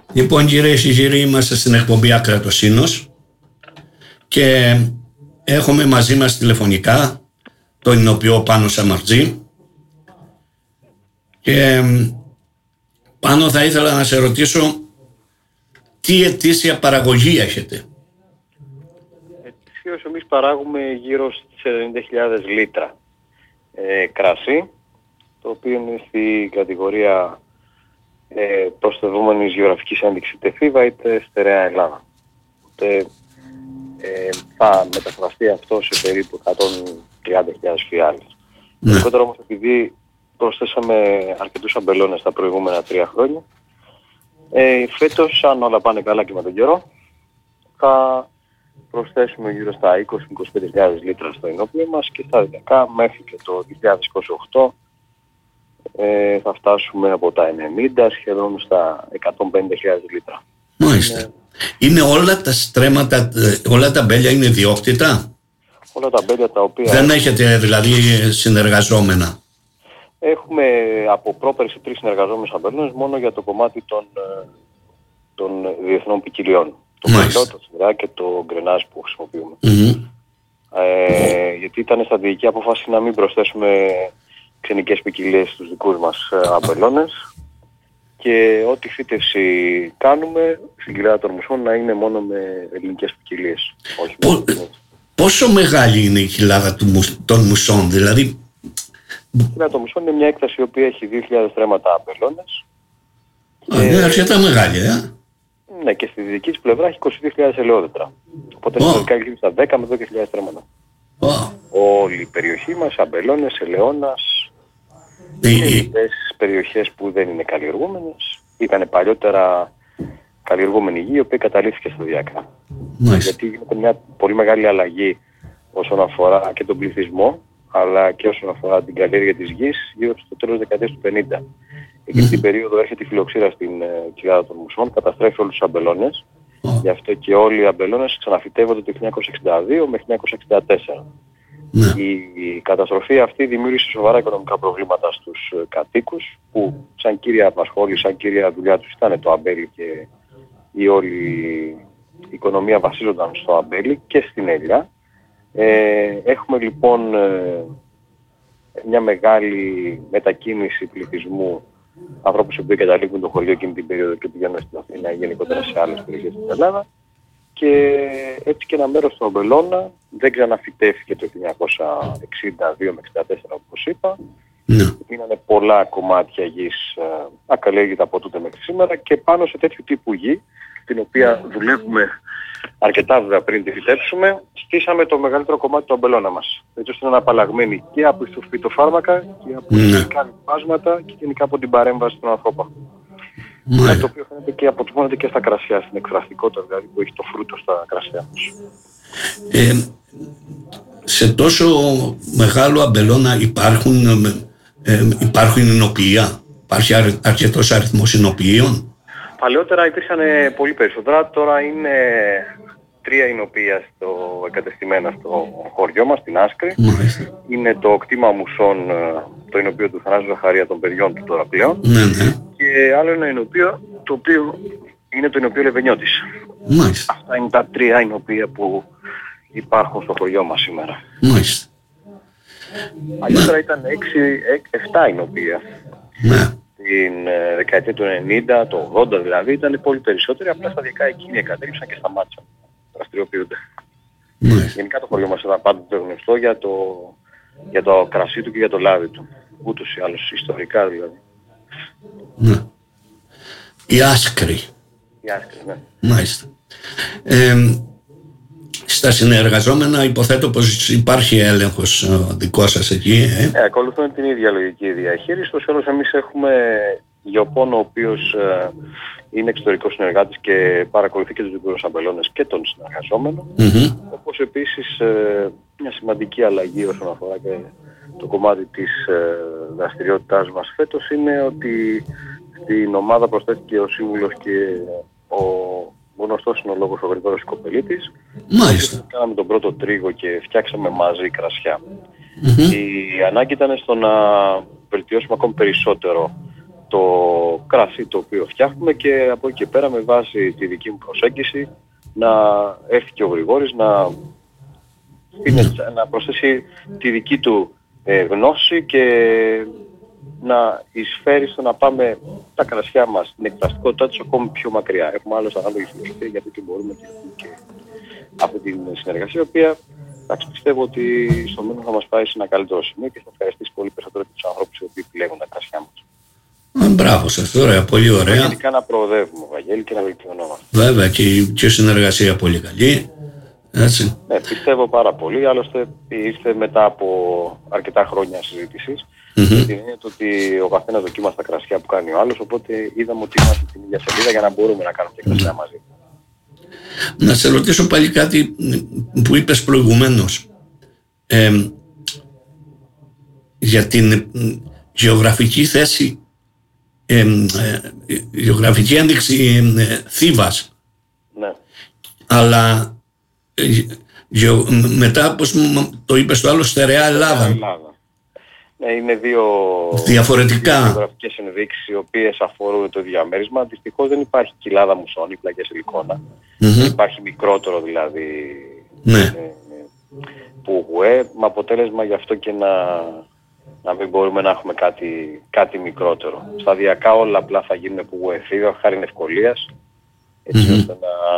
Λοιπόν, κυρίες και κύριοι, είμαστε στην εκπομπή Ακρατοσύνος και έχουμε μαζί μας τηλεφωνικά τον ηνοποιό Πάνο Σαμαρτζή. Και Πάνο, θα ήθελα να σε ρωτήσω τι ετήσια παραγωγή έχετε? Ετησίως εμείς παράγουμε γύρω στις 90.000 λίτρα κρασί, το οποίο είναι στη κατηγορία προστατευόμενης γεωγραφικής ένδειξης είτε φίβα είτε στερεά Ελλάδα. Οπότε θα μεταφραστεί αυτό σε περίπου 130.000 φιάλες. Γενικότερα όμως, επειδή προσθέσαμε αρκετούς αμπελώνες τα προηγούμενα 3 χρόνια, φέτος, αν όλα πάνε καλά και με τον καιρό, θα προσθέσουμε γύρω στα 20-25.000 λίτρα στο ενόπλιο μας και σταδιακά μέχρι και το 2028 θα φτάσουμε από τα 90 σχεδόν στα 150.000 λίτρα. Μάλιστα. Είναι όλα τα στρέμματα, όλα τα μπέλια είναι διόκτητα? Όλα τα μπέλια τα οποία... Δεν έχετε δηλαδή συνεργαζόμενα? Έχουμε από πρόπερση 3 συνεργαζόμενους αμπελώνες μόνο για το κομμάτι των διεθνών ποικιλιών. Το μελό, το σιδρά και το γκρενάζ που χρησιμοποιούμε. Γιατί ήταν στρατηγική απόφαση να μην προσθέσουμε ξενικές ποικιλίες στους δικούς μας αμπελώνες και ό,τι φύτευση κάνουμε στην κοιλάδα των μουσών να είναι μόνο με ελληνικές ποικιλίες. Πόσο μεγάλη είναι η κοιλάδα των μουσών, δηλαδή? Η κοιλάδα των μουσών είναι μια έκταση η οποία έχει 2.000 στρέμματα αμπελώνες. Είναι αρκετά μεγάλη, Ναι, και στη δυτική της πλευρά έχει 22.000 ελαιόδετρα. Οπότε συνολικά έχει στα 10 με 12.000 στρέμματα. Όλη η περιοχή μας, αμπελώνες, ελαιώνας, και περιοχές που δεν είναι καλλιεργούμενες. Ήταν παλιότερα καλλιεργούμενη γη, η οποία καταλήφθηκε σταδιακά. Γιατί γίνεται μια πολύ μεγάλη αλλαγή όσον αφορά και τον πληθυσμό, αλλά και όσον αφορά την καλλιέργεια της γης γύρω στο τέλος της δεκαετίας του 50. Εκείνη την περίοδο έρχεται η φιλοξήρα στην κοιλάδα των μουσών, καταστρέφει όλους τους αμπελώνες. Γι' αυτό και όλοι οι αμπελώνες ξαναφυτεύονται το 1962 με 1964. Η καταστροφή αυτή δημιούργησε σοβαρά οικονομικά προβλήματα στους κατοίκους που σαν κύρια απασχόληση, σαν κύρια δουλειά τους ήταν το αμπέλι και η όλη η οικονομία βασίζονταν στο αμπέλι και στην ελιά. Έχουμε λοιπόν μια μεγάλη μετακίνηση πληθυσμού, ανθρώπους που καταλήγουν το χωριό εκείνη την περίοδο και πηγαίνουν στην Αθήνα ή γενικότερα σε άλλες περιοχές της Ελλάδα. Και έτσι και ένα μέρος του αμπελώνα δεν ξαναφυτεύθηκε το 1962 με 1964 όπως είπα. Μείνανε πολλά κομμάτια γης ακαλλιέργητα από τότε μέχρι σήμερα και πάνω σε τέτοιου τύπου γη, την οποία δουλεύουμε αρκετά βέβαια πριν τη φυτέψουμε, στήσαμε το μεγαλύτερο κομμάτι του αμπελώνα μας. Έτσι ώστε να είναι απαλλαγμένοι και από φυτοφάρμακα και από φυσικά λοιπάσματα και γενικά από την παρέμβαση των ανθρώπων. Το οποίο φαίνεται και στα κρασιά, στην εκφραστικότητα δηλαδή που έχει το φρούτο στα κρασιά μας. Σε τόσο μεγάλο αμπελώνα υπάρχουν εινοποιεία? Υπάρχει αρκετός αριθμός εινοποιείων? Παλαιότερα υπήρχαν πολύ περισσότερα, τώρα είναι 3 εινοποιεία εγκατεστημένα στο χωριό μας, στην Άσκρη. Είναι το κτήμα μουσών, το εινοποιείο του Θανάσου Ζαχαρία των παιδιών του τώρα πλέον. Και άλλο ένα εινοποιείο, το οποίο είναι το εινοποιείο Λεβενιώτης. Αυτά είναι τα 3 εινοποιεία που υπάρχουν στο χωριό μας σήμερα. Παλιότερα ήταν 7 εινοποιεία. Την δεκαετία του 90, το 80 δηλαδή, ήταν πολύ περισσότεροι, απλά σταδιακά εκείνοι εγκατέλειψαν και σταμάτησαν να δραστηριοποιούνται. Γενικά το χωριό μας ήταν πάντοτε γνωστό για το κρασί του και για το λάδι του. Ούτως ή άλλως, ιστορικά δηλαδή. Η Άσκρη. Ναι. Μάλιστα. Στα συνεργαζόμενα υποθέτω πως υπάρχει έλεγχος δικός σας εκεί. Ακολουθούμε την ίδια λογική διαχείριση. Στο τέλος εμείς έχουμε γεωπόνο ο οποίος είναι εξωτερικός συνεργάτης και παρακολουθεί και τους δικούς αμπελώνες και τον συνεργαζόμενο. Όπως επίσης μια σημαντική αλλαγή όσον αφορά και το κομμάτι της δραστηριότητάς μας φέτος είναι ότι στην ομάδα προσθέθηκε ο σύμβουλος και ο γνωστός είναι ο λόγος ο Γρηγόρης Κοπελίτης. Μάλιστα. Κάναμε τον πρώτο τρίγο και φτιάξαμε μαζί κρασιά. Η ανάγκη ήταν στο να βελτιώσουμε ακόμη περισσότερο το κρασί το οποίο φτιάχνουμε και από εκεί και πέρα με βάση τη δική μου προσέγγιση να έρθει και ο Γρηγόρης να προσθέσει τη δική του γνώση και να εισφέρει στο να πάμε τα κρασιά μας, την εκφραστικότητά τους ακόμη πιο μακριά. Έχουμε άλλως ανάλογη φιλοσοφία γιατί και μπορούμε και αυτή την συνεργασία, η οποία πιστεύω ότι στο μέλλον θα μας πάει σε ένα καλύτερο σημείο και θα ευχαριστήσει πολύ περισσότερο και τους ανθρώπους οι οποίοι επιλέγουν τα κρασιά μας. Μπράβο σας, ωραία, πολύ ωραία. Γενικά να προοδεύουμε, Βαγγέλη, και να βελτιωνόμαστε. Βέβαια και η συνεργασία πολύ καλή. Έτσι. Ναι, πιστεύω πάρα πολύ. Άλλωστε ήρθε μετά από αρκετά χρόνια συζήτησης. Γιατί είναι το ότι ο καθένας δοκίμασε τα κρασιά που κάνει ο άλλος, οπότε είδαμε ότι είμαστε στην ίδια σελίδα για να μπορούμε να κάνουμε και κρασιά μαζί. Να σε ρωτήσω πάλι κάτι που είπες προηγουμένως. Για την γεωγραφική θέση, γεωγραφική ένδειξη Θήβας. Ναι. Αλλά μετά, πώς το είπες το άλλο, στερεά Ελλάδα. Ναι, είναι δύο διαφορετικά γεωγραφικές ενδείξεις οι οποίες αφορούν το διαμέρισμα. Δυστυχώς δεν υπάρχει κοιλάδα μουσών ή πλαγιά σιλικόνα. Υπάρχει μικρότερο δηλαδή πουγουέ, με αποτέλεσμα γι' αυτό και να μην μπορούμε να έχουμε κάτι μικρότερο. Σταδιακά όλα απλά θα γίνουν πουγουέ Θήβα, χάρη ευκολίας, έτσι ώστε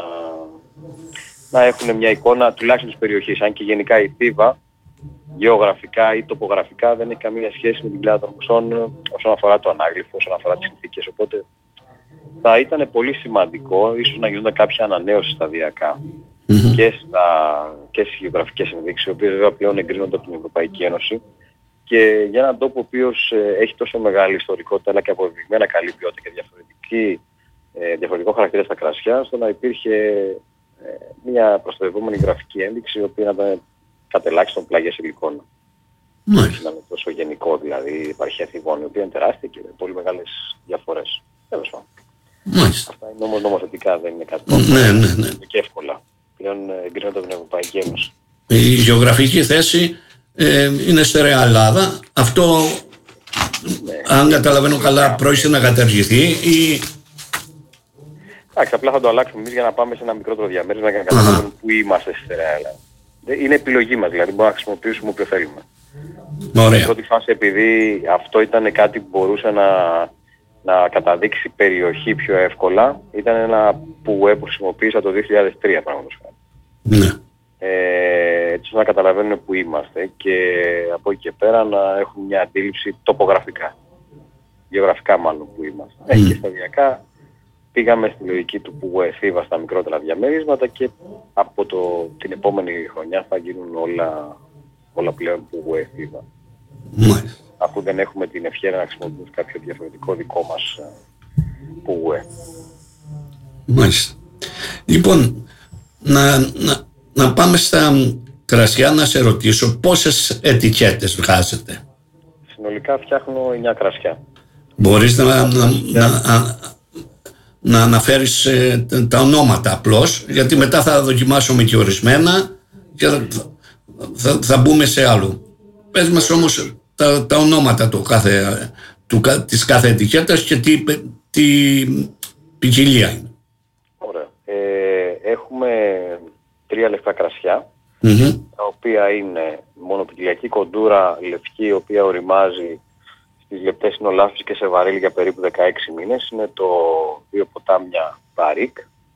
να έχουν μια εικόνα τουλάχιστον της περιοχής. Αν και γενικά η Θήβα γεωγραφικά ή τοπογραφικά δεν έχει καμία σχέση με την κοιλάδα των μουσών όσον αφορά το ανάγλυφο, όσον αφορά τις συνθήκες. Οπότε θα ήταν πολύ σημαντικό ίσως να γίνονται κάποια ανανέωση σταδιακά και στις γεωγραφικές ενδείξεις, οι οποίες βέβαια πλέον εγκρίνονται από την Ευρωπαϊκή Ένωση, και για έναν τόπο ο οποίος έχει τόσο μεγάλη ιστορικότητα αλλά και αποδεδειγμένα καλή ποιότητα και διαφορετικό χαρακτήρα στα κρασιά, στο να υπήρχε μια προστατευόμενη γραφική ένδειξη η οποία να ήταν κατ' ελάχιστον πλαγιές σιλικόνα. Όχι να είναι τόσο γενικό, δηλαδή η επαρχία Θηβών, η οποία είναι τεράστια και με πολύ μεγάλες διαφορές. Τέλος πάντων. Αυτά είναι όμως νομοθετικά, δεν είναι κάτι και εύκολα. Πλέον εγκρίνονται από την Ευρωπαϊκή Ένωση. Η γεωγραφική θέση είναι στερεά Ελλάδα. Αυτό, αν καταλαβαίνω καλά, πρόκειται να καταργηθεί ή... Εντάξει, απλά θα το αλλάξουμε εμείς για να πάμε σε ένα μικρότερο διαμέρισμα για να καταλάβουμε που είμαστε στη στερεά Ελλάδα. Είναι επιλογή μας, δηλαδή μπορούμε να χρησιμοποιήσουμε όποιο θέλουμε. Ωραία. Σε πρώτη φάση, επειδή αυτό ήταν κάτι που μπορούσε να καταδείξει περιοχή πιο εύκολα, ήταν ένα που χρησιμοποίησα το 2003 πράγματος. Ναι. Έτσι ώστε να καταλαβαίνουν που είμαστε και από εκεί και πέρα να έχουν μια αντίληψη τοπογραφικά. Γεωγραφικά μάλλον που είμαστε. Και σταδιακά πήγαμε στη λογική του που Θήβα στα μικρότερα διαμέρισματα και από την επόμενη χρονιά θα γίνουν όλα πλέον που Θήβα. Αφού δεν έχουμε την ευχέρεια να χρησιμοποιήσουμε κάποιο διαφορετικό δικό μας πουγουέ. Μάλιστα. Λοιπόν, να πάμε στα κρασιά, να σε ρωτήσω πόσες ετικέτες βγάζετε. Συνολικά φτιάχνω 9 κρασιά. Μπορείς να αναφέρεις τα ονόματα απλώς, γιατί μετά θα δοκιμάσουμε και ορισμένα και θα μπούμε σε άλλο. Πες μας όμως τα ονόματα της κάθε ετικέτας και τι ποικιλία είναι. Ωραία. Έχουμε 3 λευκά κρασιά, τα οποία είναι μονοπικιλιακή κοντούρα λευκή, η οποία οριμάζει στις λεπτές συνολάφεις και σε βαρύλι για περίπου 16 μήνες. Είναι το 2 ποτάμια Μπαρίκ.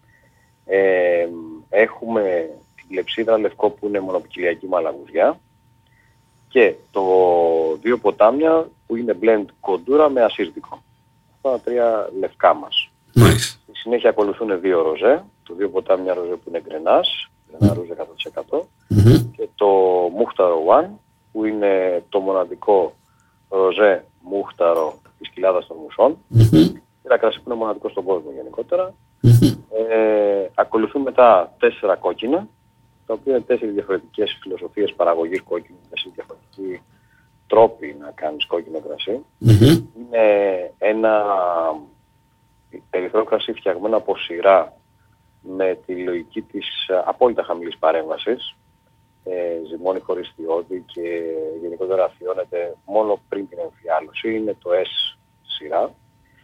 Έχουμε την κλεψίδρα λευκό που είναι μονοπικιλιακή μαλαγουδιά. Και το 2 ποτάμια που είναι blend κοντούρα με ασύρτικο. Αυτά τα 3 λευκά μας. Στη συνέχεια ακολουθούν 2 ροζέ. Το 2 ποτάμια ροζέ που είναι γκρενάς, ένα ρούζ 100%. Και το μούχταρο One που είναι το μοναδικό ροζέ μούχταρο της κοιλάδας των μουσών. Ένα κρασί που είναι μοναδικό στον κόσμο γενικότερα. Ακολουθούν μετά 4 κόκκινα, τα οποία είναι 4 διαφορετικές φιλοσοφίες παραγωγής κόκκινου, 4 διαφορετικοί τρόποι να κάνεις κόκκινο κρασί. Είναι ένα περιθώριο κρασί φτιαγμένο από σειρά με τη λογική της απόλυτα χαμηλής παρέμβασης. Ζυμώνει χωρίς διόδι και γενικότερα αφιώνεται μόνο πριν την εμφιάλωση. Είναι το S σειρά.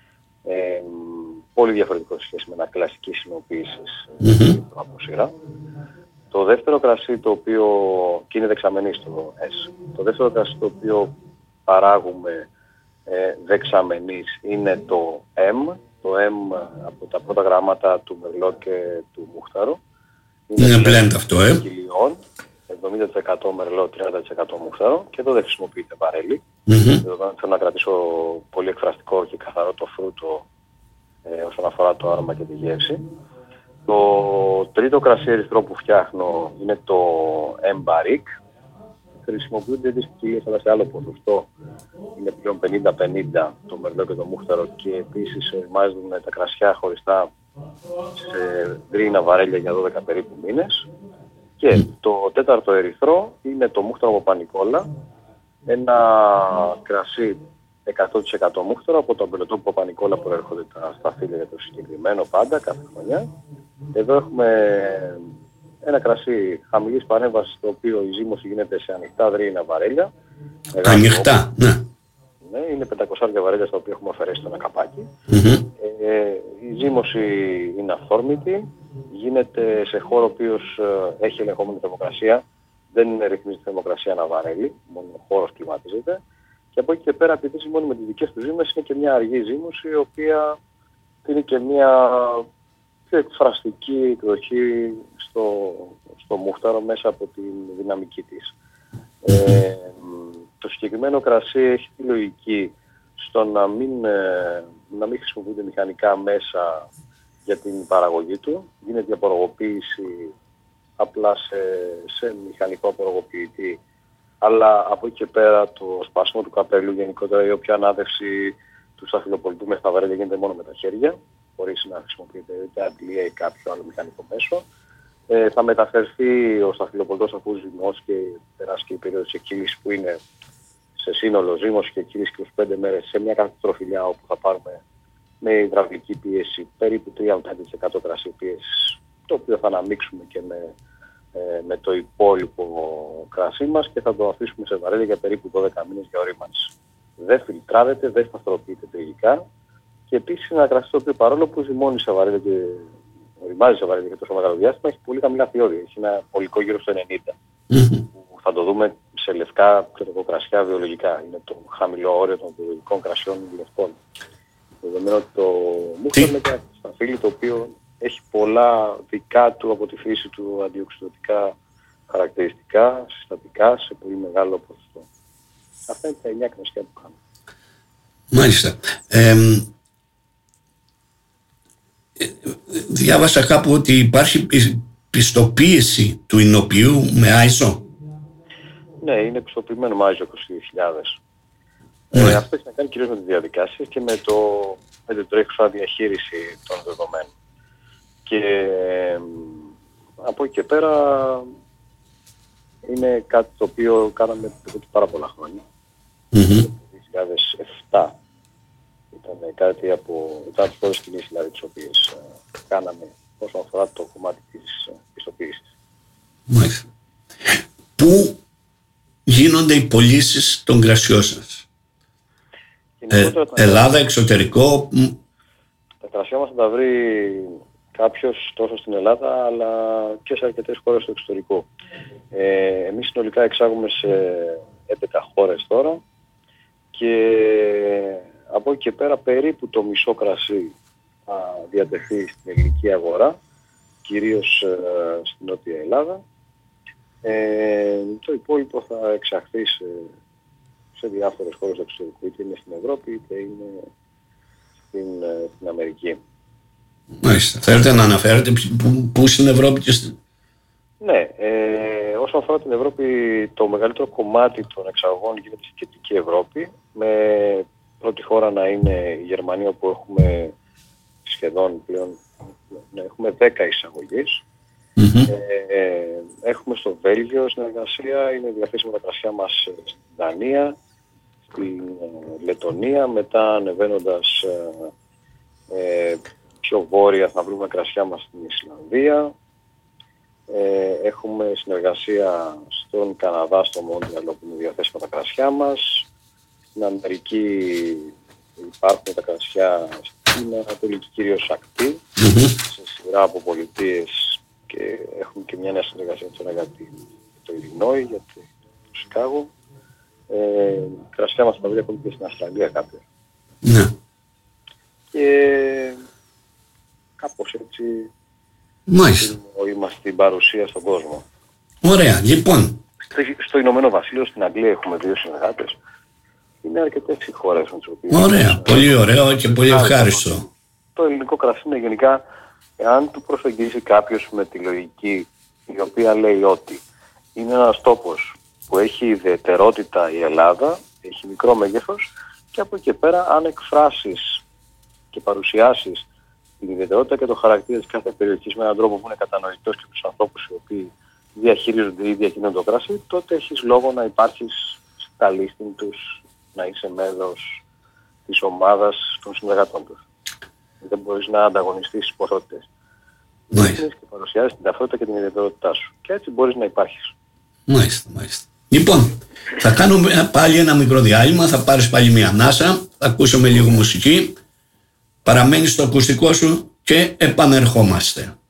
Πολύ διαφορετικό σε σχέση με ένα κλασική συνοποίηση από σειρά. Το δεύτερο κρασί το οποίο, και είναι δεξαμενή στο S, το δεύτερο κρασί το οποίο παράγουμε δεξαμενής είναι το M. Το M από τα πρώτα γράμματα του Μερλό και του Μούχταρο. Είναι blend αυτό, 70% Μερλό, 30% Μούχταρο, και εδώ δεν χρησιμοποιείται βαρέλι. Εδώ θέλω να κρατήσω πολύ εκφραστικό και καθαρό το φρούτο όσον αφορά το άρωμα και τη γεύση. Το τρίτο κρασί ερυθρό που φτιάχνω είναι το M-Barrique. Χρησιμοποιούνται τις ποικιλίες, αλλά σε άλλο ποσοστό. Είναι πλέον 50-50 το Μερλό και το Μούχταρο, και επίσης οριμάζουν τα κρασιά χωριστά σε γκρίνα βαρέλια για 12 περίπου μήνες. Και το τέταρτο ερυθρό είναι το Μούχταρο από Πανικόλα, ένα κρασί 100% μούχταρο από το αμπελοτόπου Παπα-Νικόλα που έρχονται τα σταφύλια για το συγκεκριμένο πάντα κάθε χρονιά. Εδώ έχουμε ένα κρασί χαμηλής παρέμβασης, το οποίο η ζύμωση γίνεται σε ανοιχτά δρύινα βαρέλια. Ανοιχτά, ναι. Ναι, είναι 500 βαρέλια στα οποία έχουμε αφαιρέσει το ένα καπάκι. Η ζύμωση είναι αυθόρμητη, γίνεται σε χώρο ο οποίος έχει ελεγχόμενη θερμοκρασία. Δεν ρυθμίζεται θερμοκρασία ένα βαρέλι, μόνο ο χώρος κλιματίζεται. Και από εκεί και πέρα, επειδή ζυμώνει με τις δικές του ζύμες, είναι και μια αργή ζύμωση, η οποία είναι και μια πιο εκφραστική εκδοχή στο μούχταρο μέσα από τη δυναμική της. Το συγκεκριμένο κρασί έχει τη λογική στο να μην χρησιμοποιούνται μηχανικά μέσα για την παραγωγή του. Γίνεται η απορρογοποίηση απλά σε μηχανικό απορρογοποιητή, αλλά από εκεί και πέρα το σπάσιμο του καπέλου, γενικότερα η όποια ανάδευση του σταφυλοπολιτού μέχρι τα βαρέλια γίνεται μόνο με τα χέρια, χωρίς να χρησιμοποιείται είτε αντλία ή κάποιο άλλο μηχανικό μέσο. Θα μεταφερθεί ο σταφυλοπολιτός αφού ζυμώσει και περάσει και η περίοδος της εκκύλησης, που είναι σε σύνολο ζύμωση και εκκύληση 25 μέρες, σε μια κάθε τροφιλιά, όπου θα πάρουμε με υδραυλική πίεση περίπου 3-5% κρασί πίεσης, το οποίο θα αναμίξουμε και με το υπόλοιπο κρασί μας και θα το αφήσουμε σε βαρέλια για περίπου 12 μήνες για ορίμανση. Δεν φιλτράρεται, δεν σταθεροποιείται τριγικά, και επίσης είναι ένα κρασί το οποίο, παρόλο που ζυμώνει σε βαρέλια και οριμάζει σε βαρέλια για τόσο μεγάλο διάστημα, έχει πολύ χαμηλά φιόρια. Έχει ένα ολικό γύρω στο 90, που θα το δούμε σε λευκά κρασιά βιολογικά. Είναι το χαμηλό όριο των βιολογικών κρασιών λευκών. Δεδομένου ότι το μούχταρο είναι ένα σταφύλι το οποίο έχει πολλά δικά του από τη φύση του αντιοξυδοτικά χαρακτηριστικά, συστατικά, σε πολύ μεγάλο ποσοστό. Αυτά είναι τα 9 κρασιά που κάνουμε. Μάλιστα. Διάβασα κάπου ότι υπάρχει πιστοποίηση του εινοποιού με ISO. Ναι, είναι πιστοποιημένο με ISO 22.000. Αυτό έχει να κάνει κυρίως με τις διαδικασίες και με το τρέχουσα διαχείριση των δεδομένων. Και από εκεί και πέρα είναι κάτι το οποίο κάναμε εδώ και πάρα πολλά χρόνια. Το 2007 ήταν κάτι από τις πρώτες κινήσεις, δηλαδή, τις οποίες κάναμε όσον αφορά το κομμάτι της πιστοποίησης. Μάλιστα. Πού γίνονται οι πωλήσεις των κρασιών σας? Ελλάδα, εξωτερικό? Τα κρασιά μας θα τα βρει κάποιος τόσο στην Ελλάδα, αλλά και σε αρκετές χώρες στο εξωτερικό. Εμείς συνολικά εξάγουμε σε 11 χώρες τώρα, και από εκεί και πέρα περίπου το μισό κρασί θα διατεθεί στην ελληνική αγορά, κυρίως στην Νότια Ελλάδα. Το υπόλοιπο θα εξαχθεί σε διάφορες χώρες του εξωτερικού, είτε είναι στην Ευρώπη είτε είναι στην Αμερική. Μάλιστα. Θέλετε να αναφέρετε πού στην Ευρώπη και Ναι, όσον αφορά την Ευρώπη, το μεγαλύτερο κομμάτι των εξαγωγών γίνεται στην Κεντρική Ευρώπη, με πρώτη χώρα να είναι η Γερμανία, όπου έχουμε σχεδόν πλέον έχουμε 10 εισαγωγές. Έχουμε στο Βέλγιο συνεργασία, είναι διαθέσιμα τα κρασιά μας στην Δανία, στην Λετονία, μετά ανεβαίνοντας πιο βόρεια θα βρούμε κρασιά μας στην Ισλανδία. Έχουμε συνεργασία στον Καναδά, στο Μόντρεαλ, όπου είναι διαθέσιμα τα κρασιά μας. Στην Αμερική υπάρχουν τα κρασιά στην ανατολική κυρίως ακτή, σε σειρά από πολιτείες, και έχουμε και μια νέα συνεργασία για το Ιλινόι, για το Σικάγο. Κρασιά μας θα βρει ακόμη και στην Αυστραλία κάποια. Ναι. Και κάπως έτσι είμαστε στην παρουσία στον κόσμο. Ωραία, λοιπόν. Στο Ηνωμένο Βασίλειο, στην Αγγλία έχουμε 2 συνεργάτες. Είναι αρκετές οι χώρες με τις οποίες... Ωραία, πολύ ωραίο και πολύ ευχάριστο. Το ελληνικό κρασί είναι γενικά, εάν του προσεγγίσει κάποιος με τη λογική η οποία λέει ότι είναι ένας τόπος που έχει ιδιαιτερότητα η Ελλάδα, έχει μικρό μέγεθος, και από εκεί πέρα αν εκφράσεις και παρουσιάσεις την ιδιαιτερότητα και το χαρακτήρα της κάθε περιοχής με έναν τρόπο που είναι κατανοητός και τους ανθρώπους οι οποίοι διαχειρίζονται ή διακινούν το κρασί, τότε έχεις λόγο να υπάρχεις στα listing τους, να είσαι μέλος της ομάδας των συνεργατών τους. Δεν μπορείς να ανταγωνιστείς τις ποσότητες. Μάλιστα. Και παρουσιάζεις την ταυτότητα και την ιδιαιτερότητά σου. Και έτσι μπορείς να υπάρχεις. Μάλιστα, μάλιστα. Λοιπόν, θα κάνουμε πάλι ένα μικρό διάλειμμα, θα πάρεις πάλι μια ανάσα, θα ακούσουμε λίγο μουσική, παραμένεις στο ακουστικό σου και επανερχόμαστε.